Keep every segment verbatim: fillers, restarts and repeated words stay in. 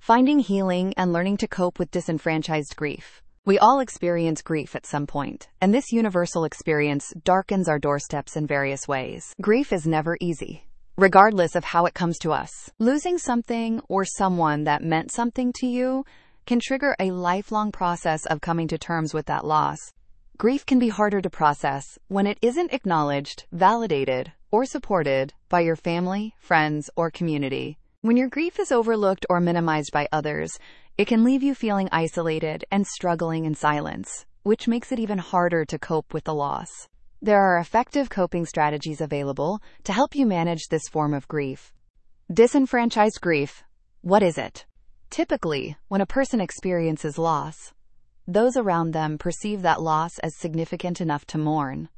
Finding healing and learning to cope with disenfranchised grief. We all experience grief at some point, and this universal experience darkens our doorsteps in various ways. Grief is never easy, regardless of how it comes to us. Losing something or someone that meant something to you can trigger a lifelong process of coming to terms with that loss. Grief can be harder to process when it isn't acknowledged, validated, or supported by your family, friends, or community. When your grief is overlooked or minimized by others, it can leave you feeling isolated and struggling in silence, which makes it even harder to cope with the loss. There are effective coping strategies available to help you manage this form of grief. Disenfranchised grief. What is it? Typically, when a person experiences loss, those around them perceive that loss as significant enough to mourn.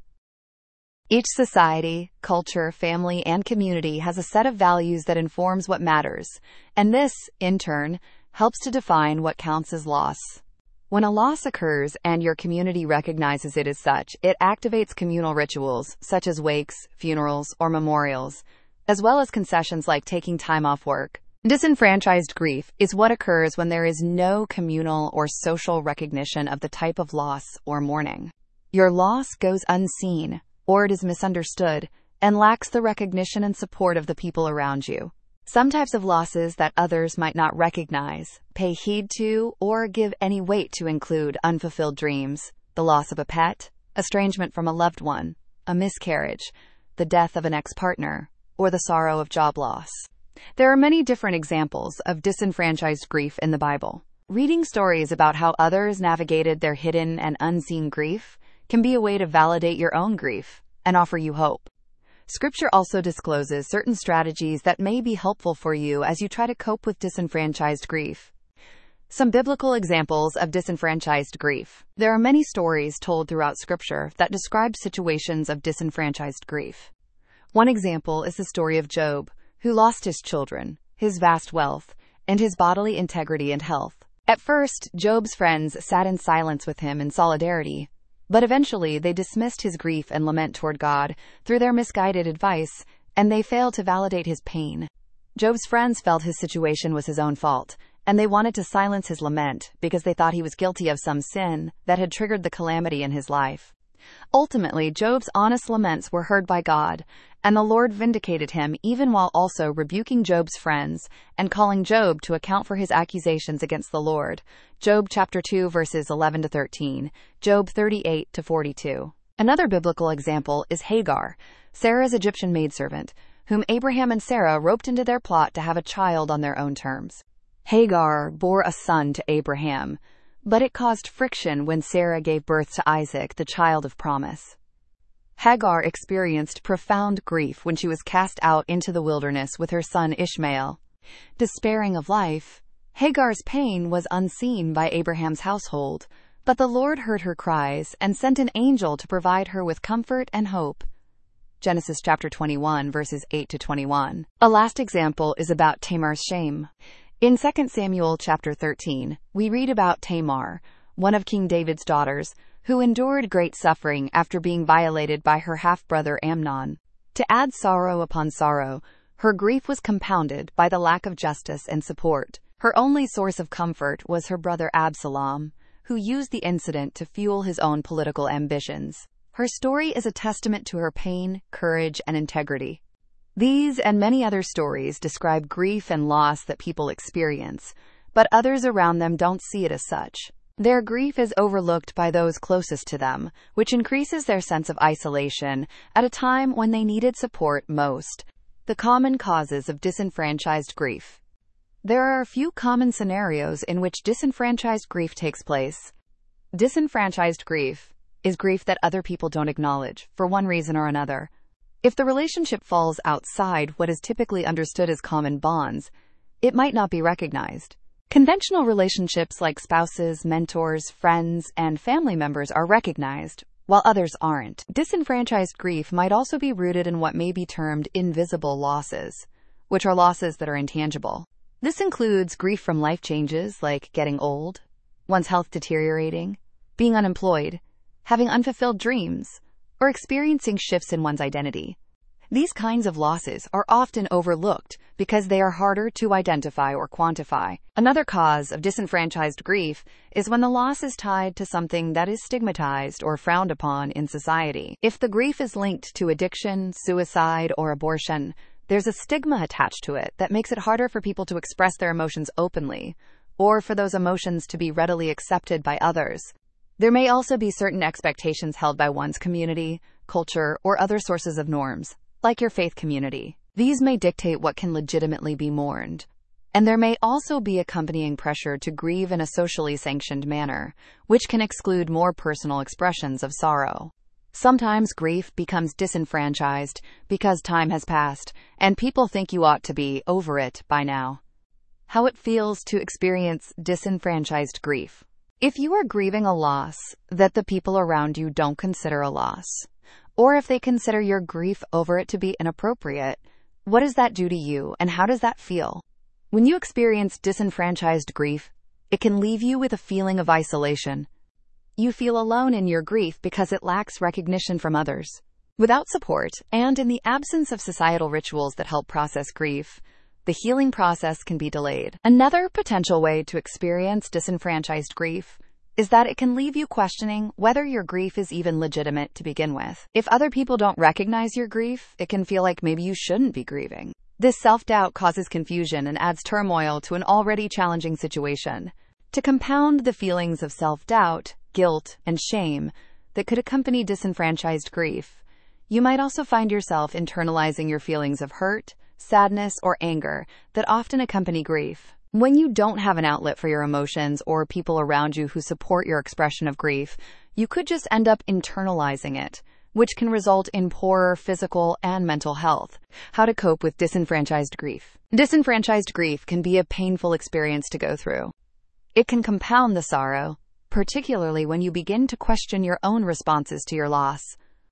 Each society, culture, family, and community has a set of values that informs what matters, and this, in turn, helps to define what counts as loss. When a loss occurs and your community recognizes it as such, it activates communal rituals such as wakes, funerals, or memorials, as well as concessions like taking time off work. Disenfranchised grief is what occurs when there is no communal or social recognition of the type of loss or mourning. Your loss goes unseen, or it is misunderstood, and lacks the recognition and support of the people around you. Some types of losses that others might not recognize, pay heed to, or give any weight to include unfulfilled dreams, the loss of a pet, estrangement from a loved one, a miscarriage, the death of an ex-partner, or the sorrow of job loss. There are many different examples of disenfranchised grief in the Bible. Reading stories about how others navigated their hidden and unseen grief can be a way to validate your own grief and offer you hope. Scripture also discloses certain strategies that may be helpful for you as you try to cope with disenfranchised grief. Some biblical examples of disenfranchised grief. There are many stories told throughout Scripture that describe situations of disenfranchised grief. One example is the story of Job, who lost his children, his vast wealth, and his bodily integrity and health. At first, Job's friends sat in silence with him in solidarity, but eventually they dismissed his grief and lament toward God through their misguided advice, and they failed to validate his pain. Job's friends felt his situation was his own fault, and they wanted to silence his lament because they thought he was guilty of some sin that had triggered the calamity in his life. Ultimately, Job's honest laments were heard by God, and the Lord vindicated him even while also rebuking Job's friends and calling Job to account for his accusations against the Lord. Job chapter two verses eleven to thirteen, Job thirty-eight to forty-two. Another biblical example is Hagar, Sarah's Egyptian maidservant, whom Abraham and Sarah roped into their plot to have a child on their own terms. Hagar bore a son to Abraham, but it caused friction when Sarah gave birth to Isaac, the child of promise. Hagar experienced profound grief when she was cast out into the wilderness with her son Ishmael. Despairing of life, Hagar's pain was unseen by Abraham's household, but the Lord heard her cries and sent an angel to provide her with comfort and hope. Genesis chapter twenty-one verses eight to twenty-one. A last example is about Tamar's shame. In Second Samuel chapter thirteen, we read about Tamar, one of King David's daughters, who endured great suffering after being violated by her half-brother Amnon. To add sorrow upon sorrow, her grief was compounded by the lack of justice and support. Her only source of comfort was her brother Absalom, who used the incident to fuel his own political ambitions. Her story is a testament to her pain, courage, and integrity. These and many other stories describe grief and loss that people experience, but others around them don't see it as such. Their grief is overlooked by those closest to them, which increases their sense of isolation at a time when they needed support most. The common causes of disenfranchised grief. There are a few common scenarios in which disenfranchised grief takes place. Disenfranchised grief is grief that other people don't acknowledge, for one reason or another. If the relationship falls outside what is typically understood as common bonds, it might not be recognized. Conventional relationships like spouses, mentors, friends, and family members are recognized, while others aren't. Disenfranchised grief might also be rooted in what may be termed invisible losses, which are losses that are intangible. This includes grief from life changes like getting old, one's health deteriorating, being unemployed, having unfulfilled dreams, or experiencing shifts in one's identity. These kinds of losses are often overlooked because they are harder to identify or quantify. Another cause of disenfranchised grief is when the loss is tied to something that is stigmatized or frowned upon in society. If the grief is linked to addiction, suicide, or abortion, there's a stigma attached to it that makes it harder for people to express their emotions openly, or for those emotions to be readily accepted by others. There may also be certain expectations held by one's community, culture, or other sources of norms, like your faith community. These may dictate what can legitimately be mourned. And there may also be accompanying pressure to grieve in a socially sanctioned manner, which can exclude more personal expressions of sorrow. Sometimes grief becomes disenfranchised because time has passed, and people think you ought to be over it by now. How it feels to experience disenfranchised grief. If you are grieving a loss that the people around you don't consider a loss, or if they consider your grief over it to be inappropriate, what does that do to you, and how does that feel? When you experience disenfranchised grief, it can leave you with a feeling of isolation. You feel alone in your grief because it lacks recognition from others. Without support, and in the absence of societal rituals that help process grief, the healing process can be delayed. Another potential way to experience disenfranchised grief is that it can leave you questioning whether your grief is even legitimate to begin with. If other people don't recognize your grief, it can feel like maybe you shouldn't be grieving. This self-doubt causes confusion and adds turmoil to an already challenging situation. To compound the feelings of self-doubt, guilt, and shame that could accompany disenfranchised grief, you might also find yourself internalizing your feelings of hurt, sadness, or anger that often accompany grief. When you don't have an outlet for your emotions or people around you who support your expression of grief, you could just end up internalizing it, which can result in poorer physical and mental health. How to cope with disenfranchised grief. Disenfranchised grief can be a painful experience to go through. It can compound the sorrow, particularly when you begin to question your own responses to your loss.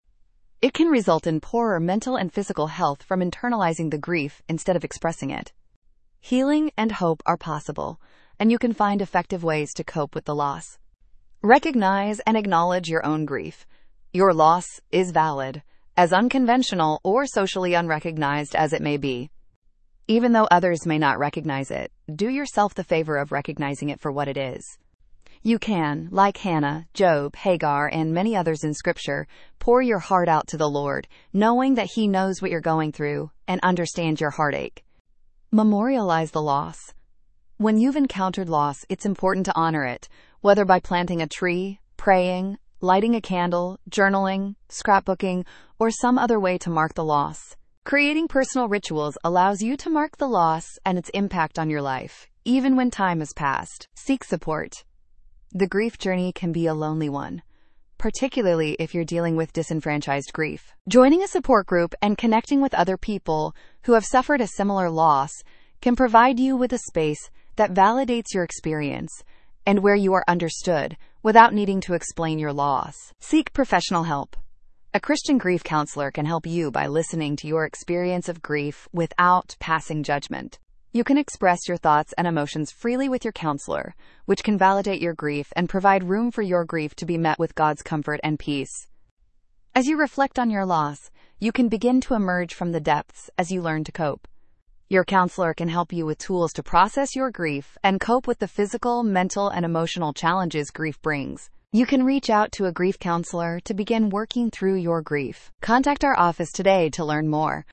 It can result in poorer mental and physical health from internalizing the grief instead of expressing it. Healing and hope are possible, and you can find effective ways to cope with the loss. Recognize and acknowledge your own grief. Your loss is valid, as unconventional or socially unrecognized as it may be. Even though others may not recognize it, do yourself the favor of recognizing it for what it is. You can, like Hannah, Job, Hagar, and many others in Scripture, pour your heart out to the Lord, knowing that He knows what you're going through and understands your heartache. Memorialize the loss. When you've encountered loss, it's important to honor it, whether by planting a tree, praying, lighting a candle, journaling, scrapbooking, or some other way to mark the loss. Creating personal rituals allows you to mark the loss and its impact on your life, even when time has passed. Seek support. The grief journey can be a lonely one, particularly if you're dealing with disenfranchised grief. Joining a support group and connecting with other people who have suffered a similar loss can provide you with a space that validates your experience and where you are understood without needing to explain your loss. Seek professional help. A Christian grief counselor can help you by listening to your experience of grief without passing judgment. You can express your thoughts and emotions freely with your counselor, which can validate your grief and provide room for your grief to be met with God's comfort and peace. As you reflect on your loss, you can begin to emerge from the depths as you learn to cope. Your counselor can help you with tools to process your grief and cope with the physical, mental, and emotional challenges grief brings. You can reach out to a grief counselor to begin working through your grief. Contact our office today to learn more,